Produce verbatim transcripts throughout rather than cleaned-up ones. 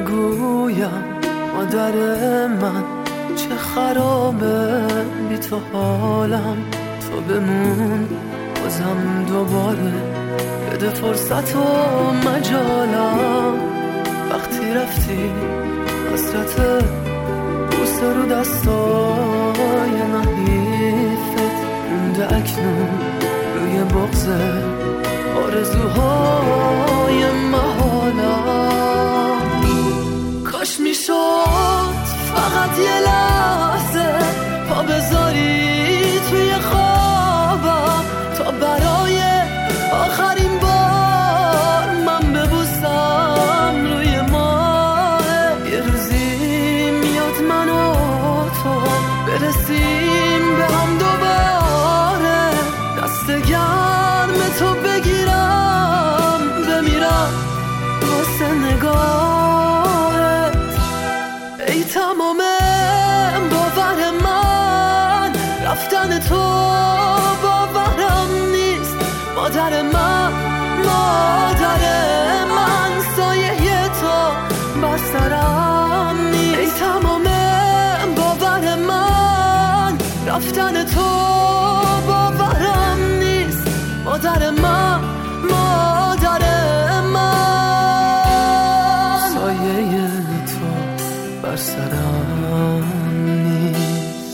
بگویم مادر من چه خرابه بی تو حالم، تو بمون بازم دوباره بده فرصت و مجالم. وقتی رفتی حسرت بوسه رو دستای نحیفت مونده اکنون روی بغضه آرزوهای محالم. کاش میشد فقط یه لحظه پا بذاری توی خوابم تا برای آخرین بار من ببوسم روی ماه. یه روزی میاد من و تو برسیم به هم دوباره، دست گرم تو بگیرم بمیرم واسه نگاهت. ای تمام باور من رفتن تو باورم نیست. مادر من مادر من سایه تو بر سرم نیست. ای تمام باور من رفتن تو باورم نیست. مادر من مادر من سایه تو بر سرم نیست.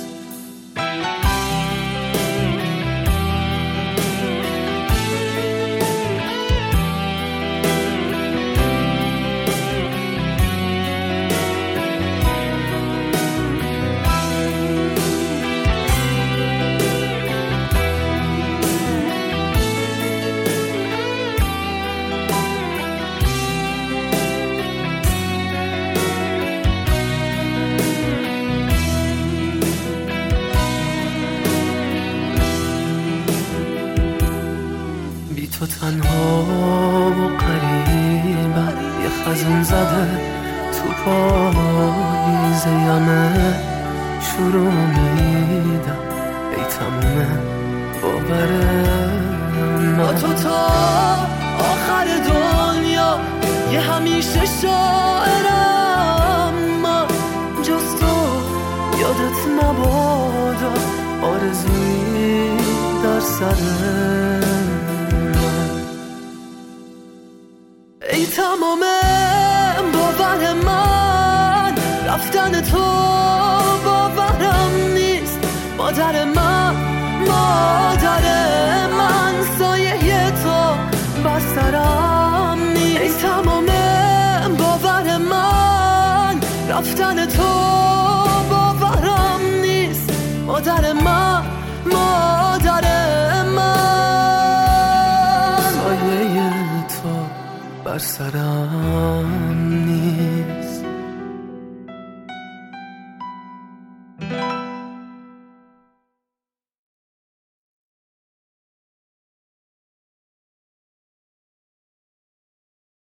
تو تنها و قریبم یه خزون زده تو پاییز یمه شروع میدم. ای تمومه باور من تو تا آخر دنیا یه همیشه شاعرم من جز تو یادت مبادا آرزویی در سرم. ای تمام باور من رفتن تو باورم نیست. مادر من مادر من سایه تو بر سرم نیست. ای تمام باور من رفتن تو باورم نیست. مادر من مادر من سایه تو بر سرم